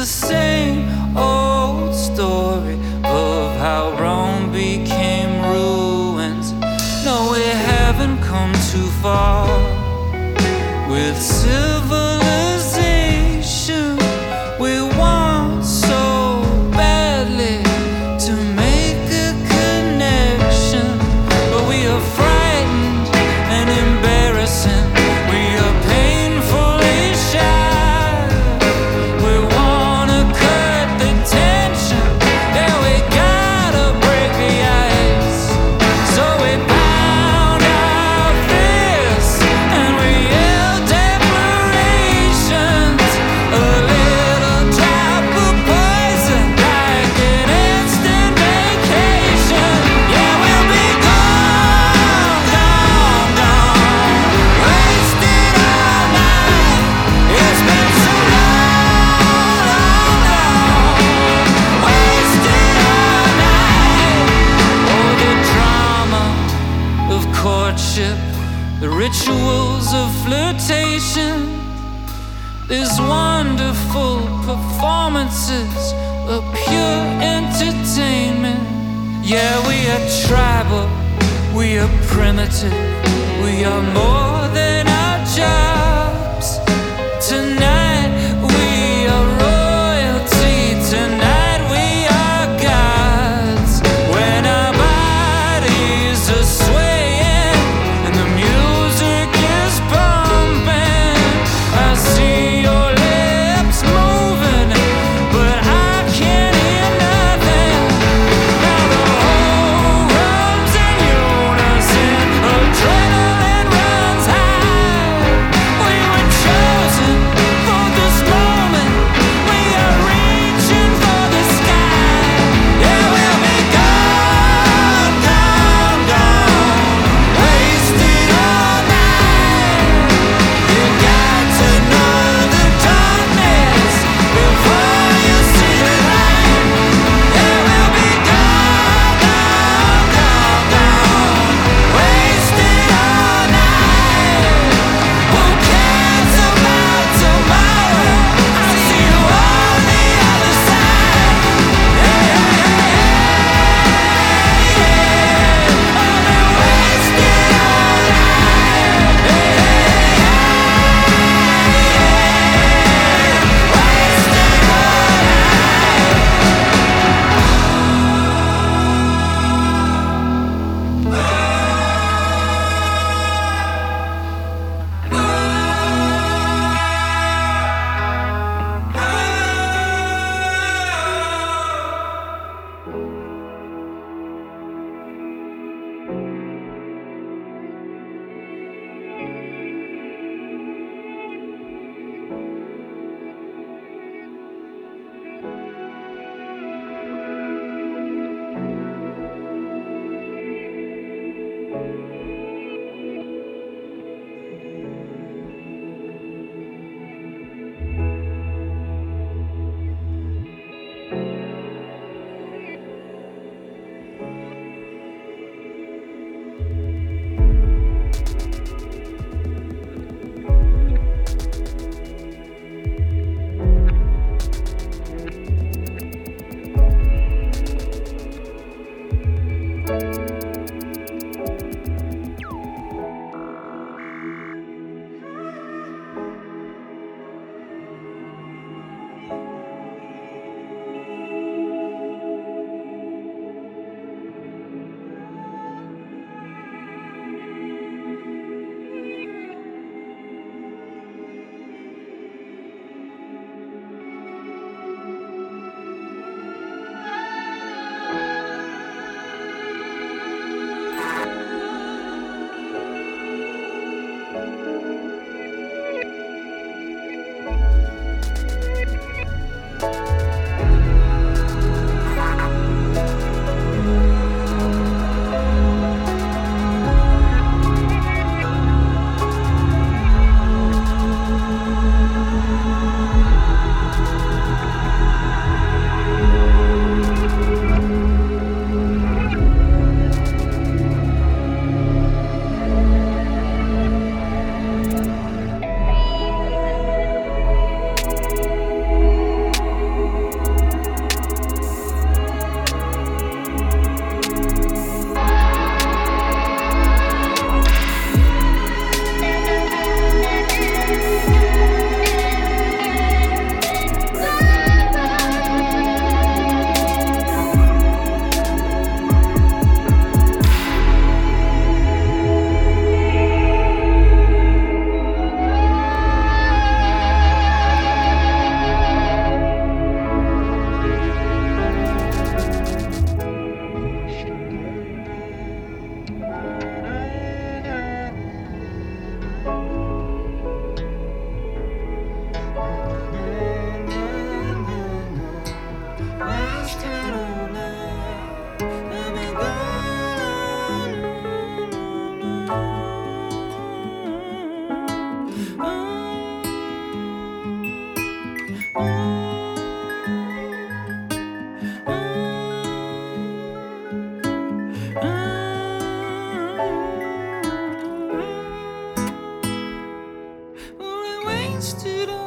the same old story of how Rome became ruins. No, we haven't come too far with civilization. We want so badly to make a connection, but we are frightened and embarrassing. We are painfully shy. We wanna cut the tension. Yeah, we gotta break the ice. So we pound our fists and we yell declarations. A little drop of poison, like an instant vacation. Yeah, we'll be gone, gone, gone, wasted all night. It's been so long, wasted all night. Oh, the drama of courtship, the rituals of flirtation, these wonderful performances of pure entertainment. Yeah, we are tribal, we are primitive, we are more than our jobs. Tonight we are royalty, tonight we are gods. When our bodies are swaying and the music is pumping, I see your lips moving, but I can't hear nothing. Now the whole room's in unison, adrenaline runs high. wasted on